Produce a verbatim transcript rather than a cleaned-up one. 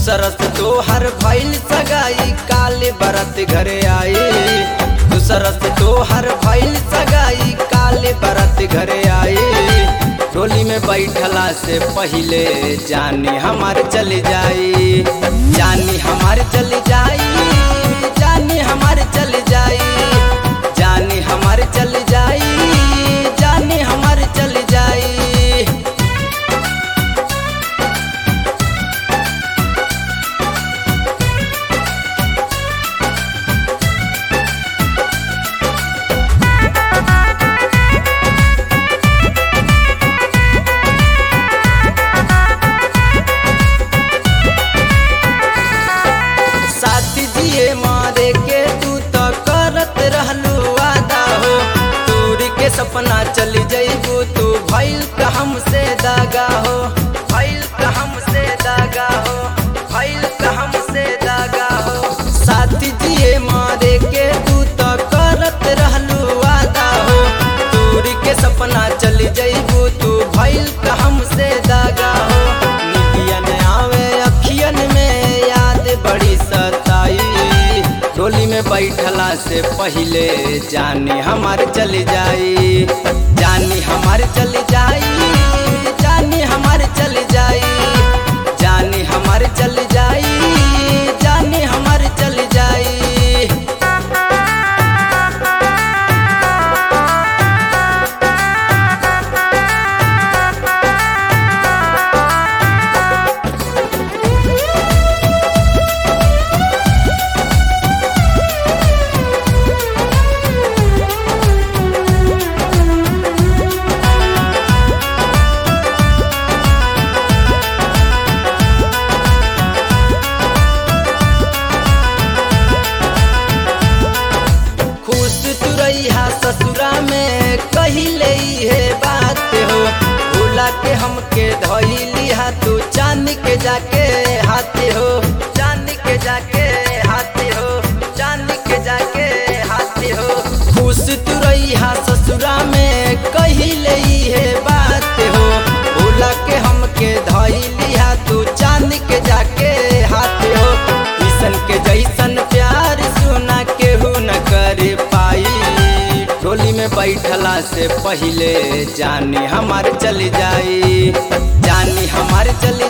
दूसरस तोहर भइल सगाई काले बरत घरे आई। दूसरस तोहर भइल सगाई काले बरत घरे आई। डोली में बैठला से पहिले जानी हमार चली जाई। जानी हमार चली जाई। जानी हमार चली जाई। जानी हमार चली जाई। जानी हमार चली जाई। साथी जिए मारे के तू तो करत रहलू वादा हो। दूर के सपना चली जइबू तू भइल का हमसे दागा हो। भइल का हमसे दागा हो। भइल का हमसे दागा हो। साथी जिए मारे के तू तो करत रहलू वादा हो। दूर के सपना चली जइबू तू भइल का हमसे दागा हो। निदियन आवे अखियन में याद बड़ी सताई। डोली में बैठला से पहिले जानी हमार चली जाई। जानी हमार चली जाई। जानी हमार चली जाई। जानी हमार चली जाई। जानी हमार चली जाई। ससुरा में कहिले है बात हो। भूला के हमके धइली हा तू चांद के जाके हाथे हो। चांद के जाके हाथे हो। चांद के जाके हाथे हो। खुश तू रही हा ससुरा में कहिले है बात हो। भूला के हमके धइली हा तू चांद के जाके हाथे हो। किसन के जैसन प्यार सुना केहू न कर पाई। डोली में बैठला से पहिले जानी हमार चली जाई। जानी हमार चली